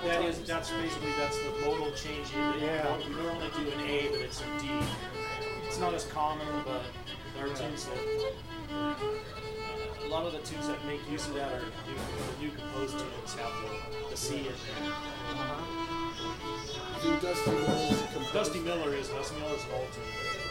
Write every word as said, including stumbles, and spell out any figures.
That is, that's basically, that's the modal change. You, Yeah. you normally do an A, but it's a D. It's not as common, but there are tunes that, uh, a lot of the tunes that make use of that are new, the new composed tunes have the, the C in there. Uh-huh. Do Dusty Miller's composed? Dusty Miller is, Dusty Miller's an old tune.